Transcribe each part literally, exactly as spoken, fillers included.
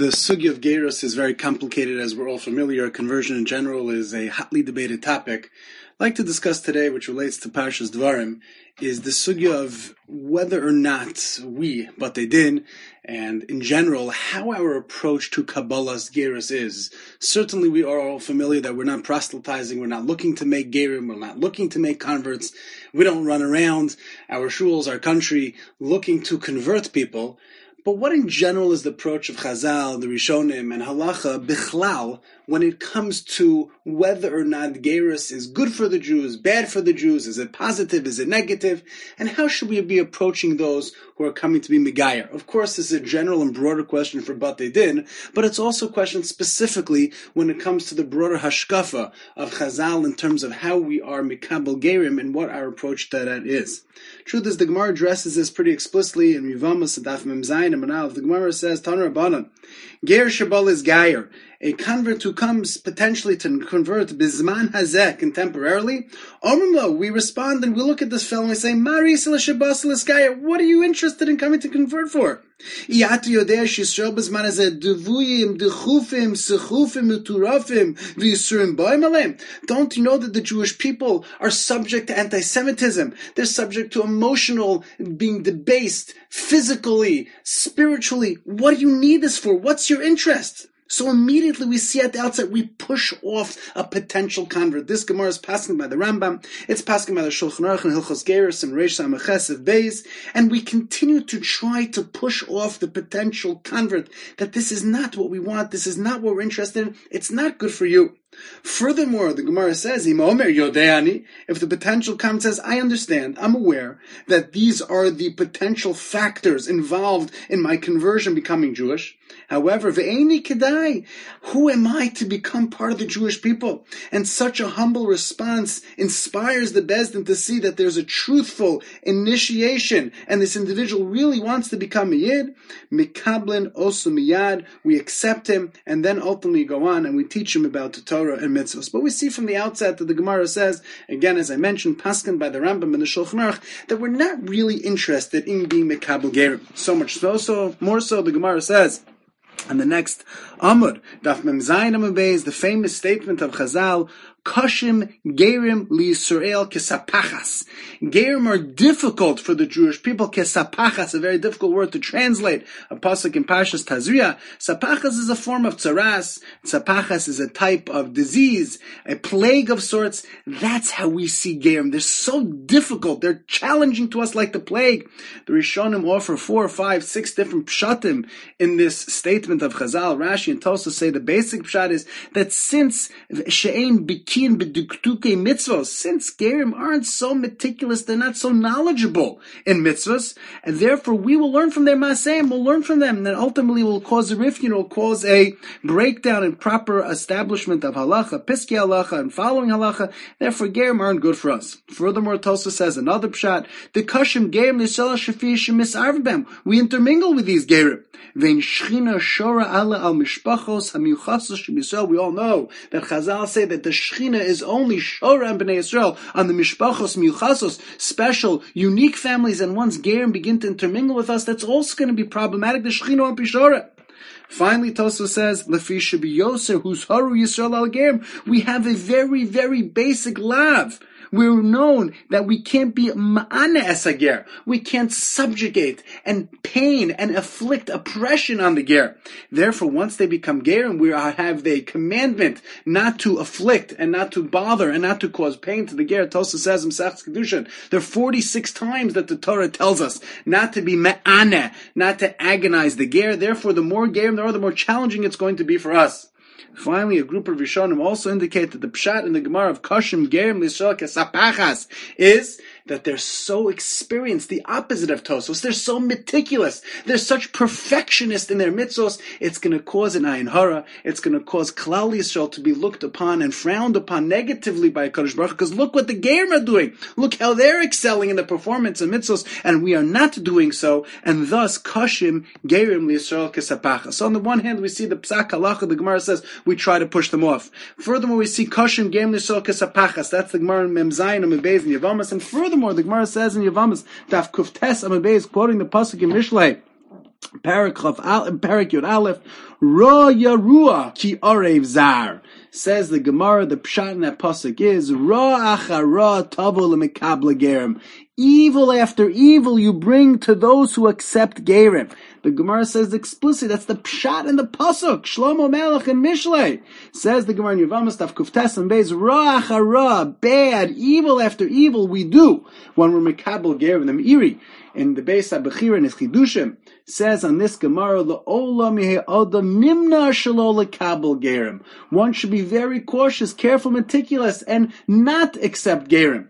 The sugya of gerus is very complicated, as we're all familiar. Conversion in general is a hotly debated topic. I'd like to discuss today, which relates to Parshas Dvarim, is the sugya of whether or not we, Batei Din, and in general, how our approach to Kabbalah's gerus is. Certainly we are all familiar that we're not proselytizing, we're not looking to make gerim, we're not looking to make converts. We don't run around our shuls, our country, looking to convert people. But what in general is the approach of Chazal, the Rishonim, and Halacha, Bichlal, when it comes to whether or not gerus is good for the Jews, bad for the Jews, is it positive, is it negative, and how should we be approaching those who are coming to be Megayer? Of course, this is a general and broader question for Batei Din, but it's also a question specifically when it comes to the broader hashkafa of Chazal in terms of how we are Mikabel Gerim and what our approach to that is. Truth is, the Gemara addresses this pretty explicitly in Yevamos Daf Mem Zayin and Manal. The Gemara says, Taner Rabbanan, Ger Shabal is Gayer, a convert who comes potentially to convert Bizman Hazek contemporarily. Omrimlo, we respond and we look at this fellow and we say, Mari Shabas Gayer, what are you interested in coming to convert for? Don't you know that the Jewish people are subject to anti-Semitism? They're subject to emotional being debased, physically, spiritually. What do you need this for? What's your interest? So immediately we see at the outset, we push off a potential convert. This Gemara is passing by the Rambam, it's passing by the Shulchan Aruch and Hilchos Gerus and Reish Samachesed Beis, and we continue to try to push off the potential convert, that this is not what we want, this is not what we're interested in, it's not good for you. Furthermore, the Gemara says, if the potential convert says, I understand, I'm aware that these are the potential factors involved in my conversion becoming Jewish. However, ve'eni kedai, who am I to become part of the Jewish people? And such a humble response inspires the Beis Din to see that there's a truthful initiation, and this individual really wants to become a Yid. Mikablen osu miyad, we accept him, and then ultimately go on and we teach him about the Torah and mitzvahs. But we see from the outset that the Gemara says, again, as I mentioned, paskin by the Rambam and the Shulchan Aruch, that we're not really interested in being Mikabel Gerim. So much so, so more so, the Gemara says, and the next Amud, Daf Mem Zayin Amud Beis, the famous statement of Chazal, Kashim Gerim li Yisrael kesapachas. Gerim are difficult for the Jewish people. Kesapachas, a very difficult word to translate. A pasuk in Parshas Tazria. Sapachas is a form of tzaras. Sapachas is a type of disease, a plague of sorts. That's how we see Gerim. They're so difficult. They're challenging to us like the plague. The Rishonim offer four, five, six different pshatim in this statement of Chazal. Rashi and Tosafos say the basic pshat is that since she'ein biki mitzvos, since Gerim aren't so meticulous, they're not so knowledgeable in mitzvos, and therefore we will learn from their maaseh, we'll learn from them, and then ultimately will cause a rifkin, will cause a breakdown in proper establishment of halacha, piski halacha, and following halacha. Therefore Gerim aren't good for us. Furthermore, Tosafos says another pshat, the kashim Gerim l'shala shafi shemisarv bem, we intermingle with these Gerim. Vein shchina shora ala al mishpachos hamiuchasos shemisrael. We all know that Chazal say that the Shechina is only Shora and Bnei Yisrael on the Mishpachos, Miuchasos, special, unique families, and once Gerim begin to intermingle with us, that's also going to be problematic. The Shechina won't be Shora. Finally, Tosafos says, Lefi Shebi Yoser, who's Haru Yisrael al Gerim, we have a very, very basic lav. We're known that we can't be ma'ana esager. We can't subjugate and pain and afflict oppression on the ger. Therefore, once they become ger, we have the commandment not to afflict and not to bother and not to cause pain to the ger. Tosafos says in Masechtas Kedushin, there are forty-six times that the Torah tells us not to be ma'ana, not to agonize the ger. Therefore, the more ger there are, the more challenging it's going to be for us. Finally, a group of Rishonim also indicate that the pshat in the Gemara of Kashim Gerim L'Yisrael Kesapachas is that they're so experienced, the opposite of Tosafos. They're so meticulous. They're such perfectionists in their mitzvos. It's going to cause an ayin hara. It's going to cause Klal Yisrael to be looked upon and frowned upon negatively by Kadosh Baruch Hu, because look what the Gerim are doing. Look how they're excelling in the performance of mitzvos, and we are not doing so, and thus Kashim Gerim L'Yisrael Kesapachas. So on the one hand, we see the Psak Halacha, the Gemara says, we try to push them off. Furthermore, we see Kashim Gerim L'Yisrael Kesapachas. That's the Gemara in Mem Zayin Amud Beis and Yevamos, and furthermore, Furthermore, the Gemara says in Yevamos, Daf Kuf Tes Amud Beis, quoting the pasuk in Mishlei, Parak Yud Aleph, Ra Yarua Ki Orev Zar. Says the Gemara, the pshat in that pasuk is Ra Achara Tavo Lemekabla Gerim. Evil after evil you bring to those who accept Gerim. The Gemara says explicitly, that's the pshat in the pasuk. Shlomo Melech and Mishlei. Says the Gemara in Yevamos Daf Kuftes and Beis, Ra Achara, bad, evil after evil we do when we're Mekabel Gerim. The Meiri in the Beis HaBechira in his Chidushim says on this Gemara, one should be very cautious, careful, meticulous, and not accept Gerim.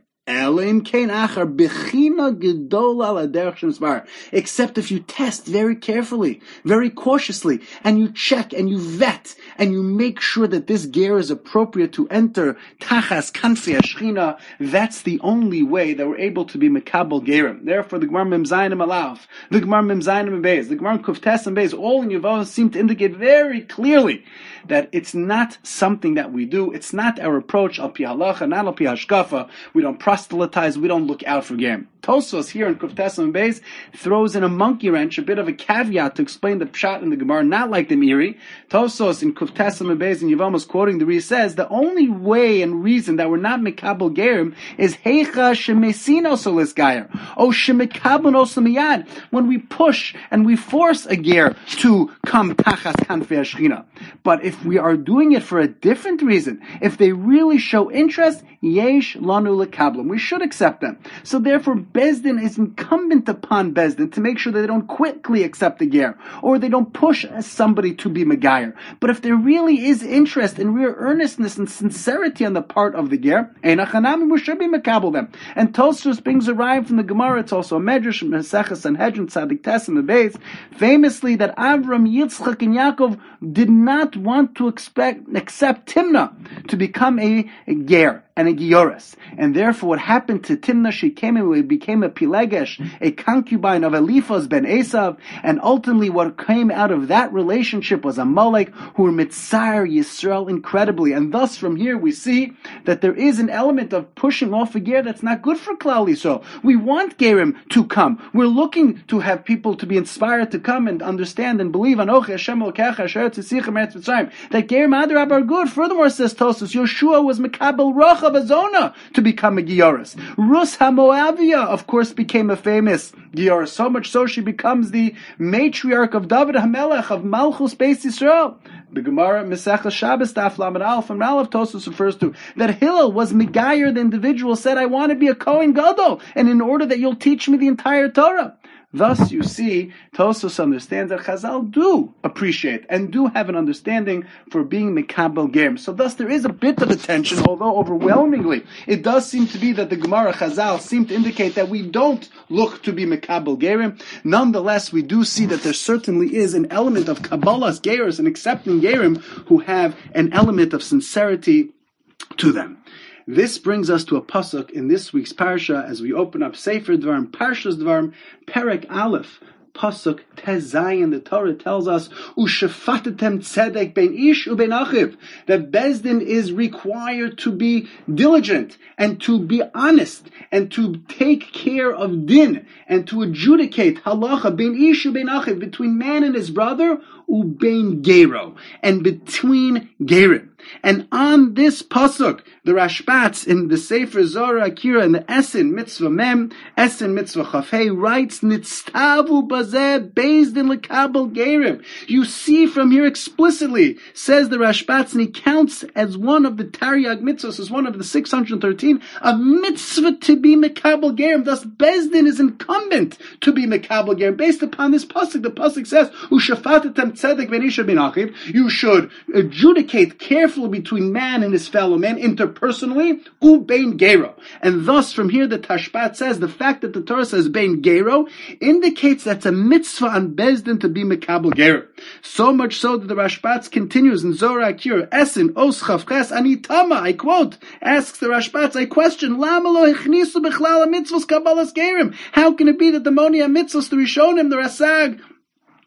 Except if you test very carefully, very cautiously, and you check and you vet and you make sure that this ger is appropriate to enter tachas kanfi hashchina. That's the only way that we're able to be mekabel gerim. Therefore, the Gemara Mem Zayin Alaf, the Gemara Mem Zayin Beis, the Gemara Kuftes and Beis, all in Yevamos seem to indicate very clearly that it's not something that we do. It's not our approach al pi halacha, not al pi hashkafa. We don't proselytize. We don't look out for gerim. Tosfos here in Kuftes and Beis throws in a monkey wrench, a bit of a caveat to explain the pshat in the Gemara, not like the Meiri. Tosfos in Kuftes and Beis and Yevamos quoting the Ri says the only way and reason that we're not mekabel gerim is heicha shemesino solis gayer o shemekabel osamiyad, when we push and we force a ger to come tachas kanfei hashchina. But if we are doing it for a different reason, if they really show interest, yesh lanu lekablam, we should accept them. So therefore, Bezdin is incumbent upon Bezdin to make sure that they don't quickly accept the ger, or they don't push somebody to be megayer. But if there really is interest and real earnestness and sincerity on the part of the ger, einachanami, we should be mekabel them. And Tosfos brings a rhyme from the Gemara. It's also a medrash, Meseches Sanhedrin, Tzadik Tes and the Beis, famously that Avram, Yitzchak, and Yaakov did not want to expect, accept Timnah to become a, a ger and a gioris. And therefore what happened to Timnah, she came and became a Pilegesh, a concubine of Eliphaz ben Esav, and ultimately what came out of that relationship was Amalek, who were Mitzar Yisrael incredibly. And thus from here we see that there is an element of pushing off a ger that's not good for Klal Yisrael. We want gerim to come. We're looking to have people to be inspired to come and understand and believe Anochi Hashem Elokecha Asher Tzisichem Eretz Mitzrayim, that gerim adarab are good. Furthermore, says Tosfos, Yoshua was Mekabel Rocha Bazona to become a gioris. Rus HaMoavia, of course, became a famous gioris, so much so she becomes the matriarch of David HaMelech of Malchus Beis Yisrael. The Gemara Mesechus Shabbos Daf Lamed Aleph and Aleph Tosfos refers to that Hillel was megayer. The individual said, I want to be a Kohen Gadol, and in order that you'll teach me the entire Torah. Thus, you see, Tosfos understands that Chazal do appreciate and do have an understanding for being Mekabel Gerim. So thus, there is a bit of a tension, although overwhelmingly, it does seem to be that the Gemara Chazal seem to indicate that we don't look to be Mekabel Gerim. Nonetheless, we do see that there certainly is an element of Kabbalah's Gerim and accepting Gerim who have an element of sincerity to them. This brings us to a pasuk in this week's parsha as we open up Sefer Dvarim, Parshas Dvarim, Perek Aleph, pasuk Tezayin. The Torah tells us, "Ushefatetem tzedek ben ish uben achiv," that Bezdin is required to be diligent and to be honest and to take care of din and to adjudicate halacha ben ish uben achiv, between man and his brother, uben gero, and between gerim. And on this pasuk, the Rashbats in the Sefer Zora Akira in the Esin Mitzvah Mem, Esin Mitzvah Chafei writes, Nitztavu bazeh Bezdin lekabel gerim. You see from here explicitly, says the Rashbats, and he counts as one of the Taryag mitzvahs, as one of the six hundred thirteen, a mitzvah to be mekabel gerim. Thus, Bezdin is incumbent to be mekabel gerim. Based upon this pasuk, the pasuk says, Ushafatetem tzedek ben isha ben achiv. You should adjudicate carefully between man and his fellow man, interpersonally, ubein gero. And thus, from here, the Tashbat says, the fact that the Torah says bein gero indicates that's a mitzvah on Bezdin to be mekabel gero. So much so that the Rashbats continues in Zora Akira, Esin, Os Chavches, Anitama, I quote, asks the Rashbats, I question, Lama lo hechnisu b'chlal mitzvos kabbalas gerim. How can it be that the Moni mitzvos, the Rishonim, the Rasag,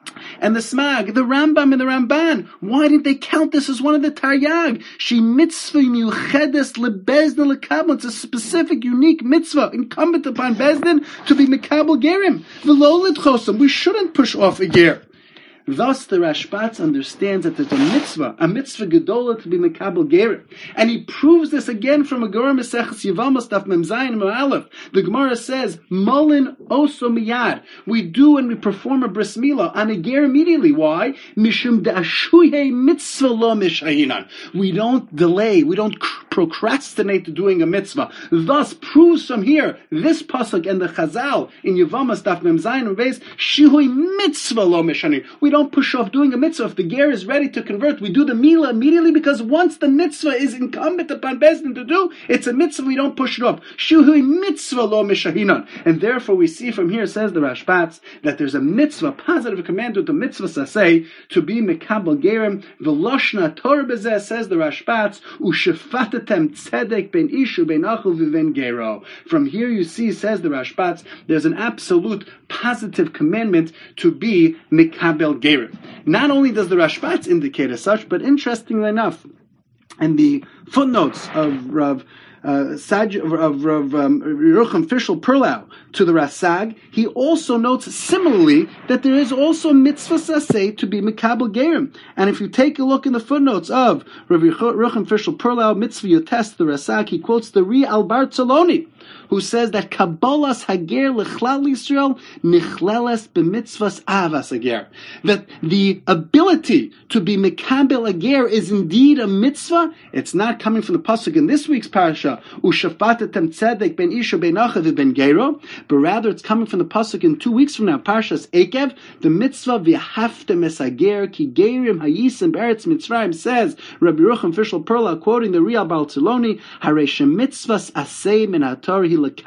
And the Smag, the Rambam and the Ramban, why didn't they count this as one of the Taryag? She mitzvah miuchedes lebezna lekabel. It's a specific, unique mitzvah incumbent upon Bezdin to be mekabel gerim. V'lo lidchosam. We shouldn't push off a ger. Thus, the Rashbatz understands that there's a mitzvah, a mitzvah gedola to be mekabel gerim, and he proves this again from a Gemara Maseches Yevamos Daf Mem Zayin Amud Aleph. The Gemara says, "Molin oso miyad." We do and we perform a bris milah on a ger immediately. Why? Mishum de'ashuye mitzvah lo mishahinan. We don't delay. We don't procrastinate doing a mitzvah. Thus, proves from here this pasuk and the Chazal in Yevamos Daf Mem Zayin and Beis shihui mitzvah lo mishahinan. We don't push off doing a mitzvah. If the ger is ready to convert, we do the milah immediately, because once the mitzvah is incumbent upon Bezdin to do, it's a mitzvah, we don't push it off. Shuhui mitzvah lo mishahinan. And therefore we see from here, says the Rashbatz, that there's a mitzvah, positive command with the mitzvah saseh, to be mekabel gerim. V'loshna Torah bezeh, says the Rashbatz, u'shefatatem tzedek ben ishu ben achu v'ven gero. From here you see, says the Rashbatz, there's an absolute positive commandment to be mekabel gerim. Not only does the Rashbatz indicate as such, but interestingly enough, in the footnotes of Rav uh, Saj, of, of Rav um, Yerucham Fischel Perlau to the Rasag, he also notes similarly that there is also mitzvah saseh to be mekabel gerim. And if you take a look in the footnotes of Rav Yerucham Fischel Perlau mitzvah yotest the Rasag, he quotes the Ri al Bartzaloni, who says that Kabbalas Hager Lechlal Yisrael Nichleles B'mitzvahs Avas Hager. That the ability to be Mekabel Hager is indeed a mitzvah. It's not coming from the pasuk in this week's parasha, U'shafatetem Tzedek Ben Isha Ben Achav Ben Gero, but rather it's coming from the pasuk in two weeks from now, Parshas Ekev, the mitzvah V'haftem Es Hager Ki Gerim Hayisim Beretz Mitzrayim, says Rabbi Yerucham Fischel Perla, quoting the Ri al Bartzaloni, Haresha Mitzvahs Asei Min HaTorah.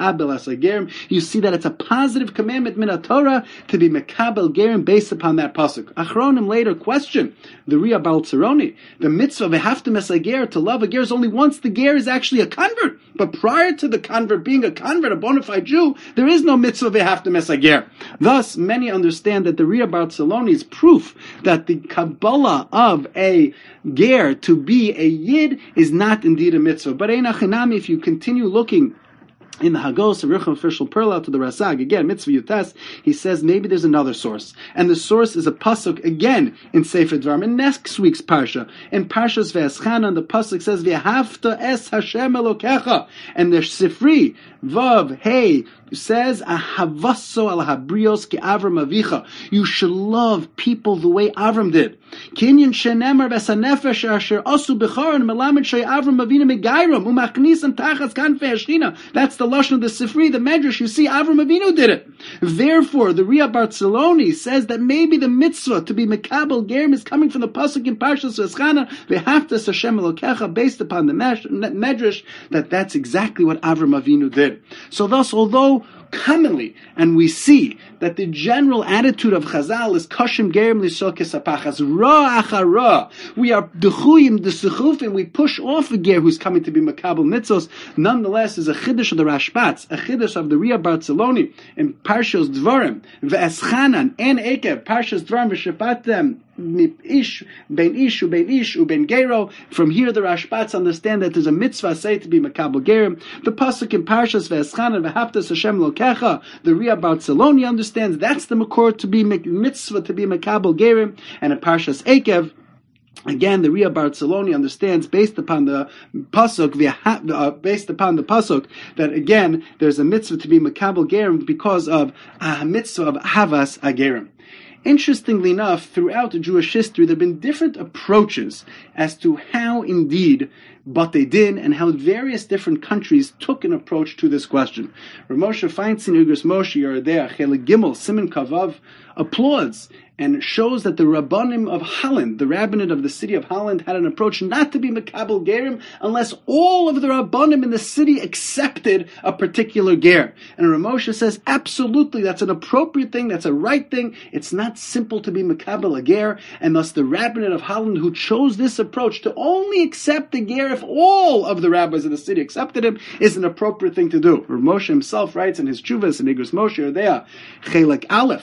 You see that it's a positive commandment min Torah to be mekabel gerim based upon that pasuk. Achronim later question the Ria Baltzaroni, the mitzvah v'haftem es hager, to love a ger, is only once the ger is actually a convert. But prior to the convert being a convert, a bona fide Jew, there is no mitzvah v'haftem es hager. Thus, many understand that the Ria Baltzaroni is proof that the Kabbalah of a ger to be a yid is not indeed a mitzvah. But einachinami, if you continue looking in the Hagos of Yerucham Fischel Perla to the Rasag, again, Mitzvah Yutes, he says maybe there's another source. And the source is a pasuk, again, in Sefer Dvarim, in next week's Parsha. In Parshas Ve'eschana, the pasuk says, V'hafta es Hashem Elokecha. And the Sifri, Vav, Hey, says, Ahavaso al habrios ki Avram avicha. You should love people the way Avram did. Kinyan shenemar besanefesh asher asu b'charon melamed shay Avram avinu megayram umachnisan tachas kanfei hashchina. That's the lashon of the Sifri, the Medrash. You see, Avram Avinu did it. Therefore, the Ria Bartzaloni says that maybe the mitzvah to be mekabel gerim is coming from the pasuk in Parshas Ve'eschana, V'haftas Hashem Elokecha, based upon the Medrash, that that's exactly what Avram Avinu did. So thus, although commonly, and we see that the general attitude of Chazal is kashim gerim l'shol kesapachas ra achara. We are dechuyim desechufim. We push off a ger who's coming to be makabel mitzvos. Nonetheless, is a chiddush of the Rashbatz, a chiddush of the Ria Bartzaloni in Parshas Dvarim, ve'eschanan and Ekev, Parshas Dvarim v'shapatem ish ben ish uben ish uben gero. From here, the Rashbatz understand that there's a mitzvah say to be makabel gerim. The pasuk in Parshas ve'eschanan v'haftas Hashem lokecha, the Ria Bartzaloni understands that's the makor to be mitzvah to be makabel gerim. And in Parshas Ekev, again, the Ria Bartzaloni understands, based upon the pasuk, uh, based upon the pasuk, that again there's a mitzvah to be makabel gerim because of a mitzvah of havas agerim. Interestingly enough, throughout the Jewish history, there have been different approaches as to how indeed Batei Din and how various different countries took an approach to this question. Rav Moshe Feinstein, Igros Moshe Yerodea, Chelik Gimel, Siman Kavav, applauds and shows that the Rabbanim of Holland, the rabbinate of the city of Holland, had an approach not to be Mekabel Gerim unless all of the Rabbanim in the city accepted a particular ger. And Rav Moshe says, absolutely, that's an appropriate thing, that's a right thing. It's not simple to be Mekabel a ger, and thus the rabbinate of Holland, who chose this approach to only accept the ger if all of the rabbis in the city accepted him, is an appropriate thing to do. Rav Moshe himself writes in his Chuvas in Igros Moshe Yerodea, Chelek Aleph,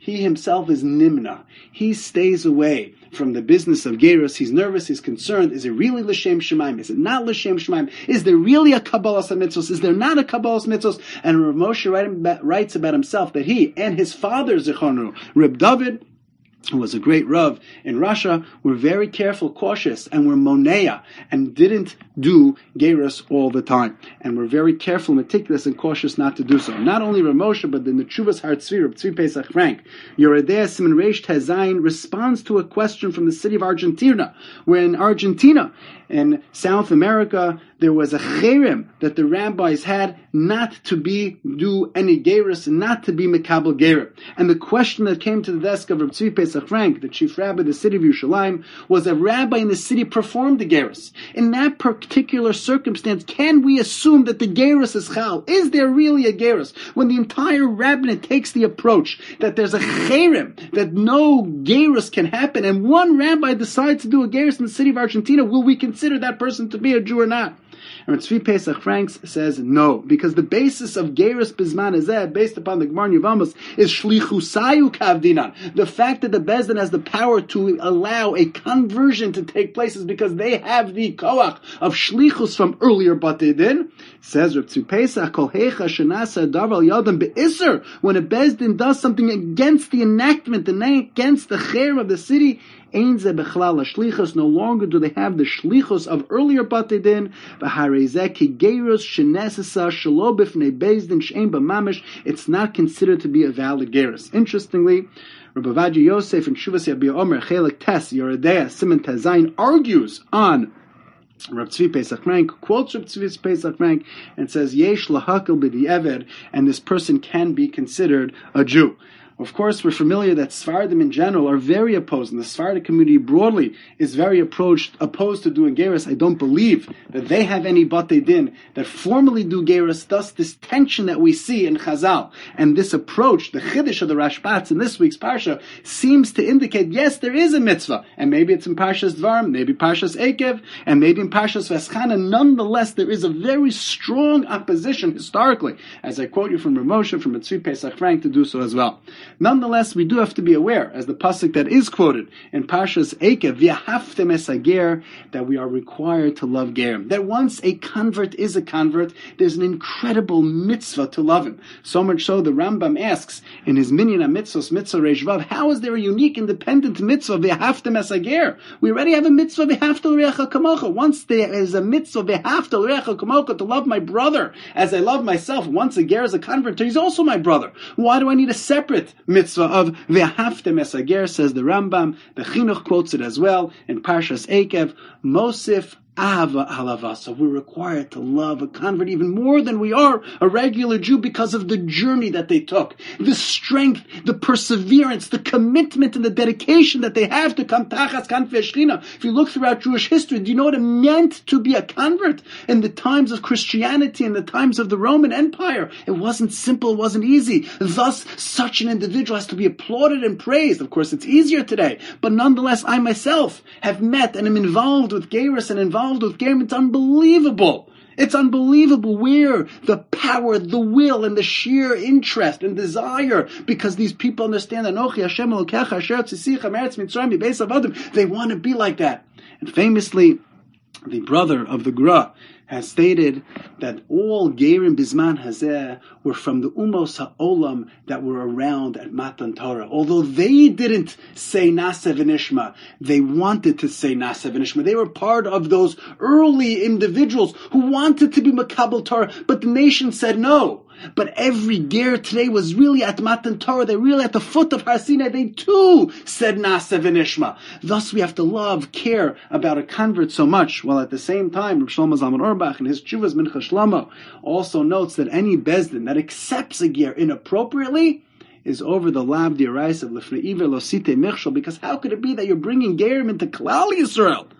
he himself is nimna. He stays away from the business of gerus. He's nervous, he's concerned. Is it really l'shem shemaim? Is it not l'shem shemaim? Is there really a kabbalas mitzvos? Is there not a kabbalas mitzvos? And Rav Moshe writes about himself that he and his father, Zichrono, Reb David, who was a great Rav in Russia, were very careful, cautious, and were monea, and didn't do gerus all the time. And were very careful, meticulous, and cautious not to do so. Not only Rav Moshe, but in the Tshuvas Har Tzvi, Reb Tzvi Pesach Frank, Yoredea Siman Reish Tezayin responds to a question from the city of Argentina, where in Argentina, in South America, there was a cherem that the rabbis had not to be do any gerus, not to be mekabel gerim. And the question that came to the desk of Reb Tzvi Pesach Frank, the chief rabbi of the city of Yerushalayim, was a rabbi in the city performed the gerus. In that particular circumstance, can we assume that the gerus is chal? Is there really a gerus? When the entire rabbinate takes the approach that there's a cherem, that no gerus can happen, and one rabbi decides to do a gerus in the city of Argentina, will we consider that person to be a Jew or not? And Tzvi Pesach Franks says no, because the basis of gerus bizman hazeh, based upon the Gemara in Yevamos, is shlichusayu kavdinan. The fact that the Beis Din has the power to allow a conversion to take place is because they have the koach of shlichus from earlier Batei Din. Says Reb Tzvi Pesach, kol hecha shenasa davar yadam be'isser, when a Beis Din does something against the enactment, and against the cher of the city, Ein ze bechlal shlichus, no longer do they have the shlichus of earlier Batei Din. V'harei ki gerus shenesasa shelo b'fnei Beis Din she'ein b'mamish. It's not considered to be a valid gerus. Interestingly, Rabbi Ovadia Yosef in Shuvas Yabia Omer Chelik Tes Yoredea Siman Tezayin argues on Reb Tzvi Pesach Frank, quotes Reb Tzvi Pesach Frank, and says Yesh lahakil b'di'eved, and this person can be considered a Jew. Of course, we're familiar that Sfardim in general are very opposed, and the Sephardic community broadly is very approached, opposed to doing gerus. I don't believe that they have any Batei Din that formally do gerus. Thus, this tension that we see in Chazal and this approach, the Chiddush of the Rashbats in this week's Parsha, seems to indicate, yes, there is a mitzvah, and maybe it's in Parshas Dvarim, maybe Parshas Ekev, and maybe in Parshas Veschana. Nonetheless, there is a very strong opposition historically, as I quote you from Ramosha, from Tzvi Pesach Frank, to do so as well. Nonetheless, we do have to be aware, as the pasuk that is quoted in Parshas Ekev, v'ahavtem es hager, that we are required to love gerim. That once a convert is a convert, there's an incredible mitzvah to love him. So much so, the Rambam asks in his Minyan HaMitzvos, Mitzvah Reish Vav, how is there a unique, independent mitzvah v'ahavtem es hager? We already have a mitzvah v'ahavta l'reacha kamocha. Once there is a mitzvah v'ahavta l'reacha kamocha, to love my brother as I love myself. Once a ger is a convert, he's also my brother. Why do I need a separate mitzvah of v'ahavtem es hager? Says the Rambam. The Chinuch quotes it as well in Parshas Ekev. Mosif Ahava Alavasa. We're required to love a convert even more than we are a regular Jew because of the journey that they took, the strength, the perseverance, the commitment, and the dedication that they have to come Tachas Kanfei Shechina. If you look throughout Jewish history, do you know what it meant to be a convert in the times of Christianity, in the times of the Roman Empire? It wasn't simple, it wasn't easy. Thus, such an individual has to be applauded and praised. Of course, it's easier today, but nonetheless, I myself have met and am involved with gerus and involved with gerim. It's unbelievable. It's unbelievable where the power, the will, and the sheer interest and desire, because these people understand that Anochi Hashem Elokecha Asher Tzisicha Meretz Mitzrayim Mibeis Avadim. They want to be like that. And famously, the brother of the Gra has stated that all gerim bisman hazeh were from the umos ha'olam that were around at Matan Torah. Although they didn't say Naaseh v'nishma, they wanted to say Naaseh v'nishma. They were part of those early individuals who wanted to be Makabel Torah, but the nation said no. But every ger today was really at Matan Torah. They're really at the foot of Har Sinai. They too said Naaseh v'nishma. Thus we have to love, care about a convert so much, while at the same time, Rav Shlomo Zalman Auerbach in his Tshuvas Mincha Shlomo also notes that any Beis Din that accepts a ger inappropriately is over the lav d'oraisa of Lefnei Iver Lo Sitei Michshol, because how could it be that you're bringing gerim into Klal Yisrael,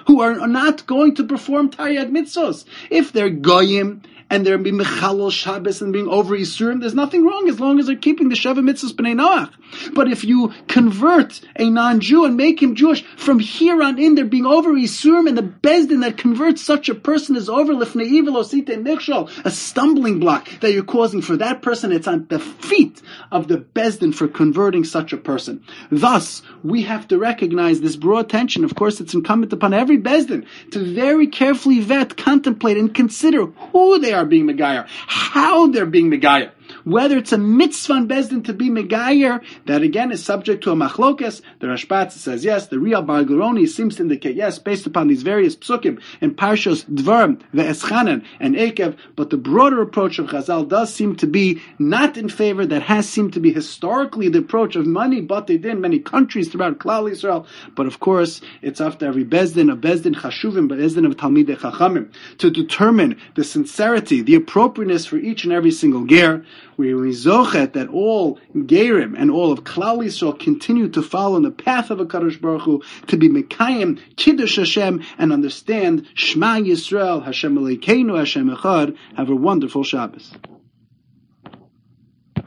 who are not going to perform Taryag mitzvos. If they're goyim and they're being mechalol Shabbos and being over Yisurim, there's nothing wrong as long as they're keeping the Sheva mitzvos b'nei Noach. But if you convert a non-Jew and make him Jewish, from here on in they're being over Yisurim, and the Bezdin that converts such a person is over lifnei evil osite nichshol, a stumbling block that you're causing for that person. It's on the feet of the Bezdin for converting such a person. Thus, we have to recognize this broad tension. Of course, it's incumbent upon every Bezdin to very carefully vet, contemplate, and consider who they are being Megayer, how they're being Megayer. Whether it's a mitzvah on Bezdin to be Megayer, that again is subject to a machlokes. The Rashbaz says yes, the Real Bar Gluroni seems to indicate yes, based upon these various psukim in Parshos Dvarim, Ve'eschanan, and Ekev, but the broader approach of Chazal does seem to be not in favor, that has seemed to be historically the approach of many Batei Din, many countries throughout Klal Yisrael, but of course, it's up to every Bezdin, of Bezdin Chashuvim, Bezdin of Talmidei Chachamim, to determine the sincerity, the appropriateness for each and every single ger. We zochet that all gerim and all of Klal Yisrael continue to follow in the path of a Kadosh Baruch Hu, to be Mekayim, Kiddush Hashem, and understand Shema Yisrael, Hashem Elokeinu, Hashem Echad. Have a wonderful Shabbos.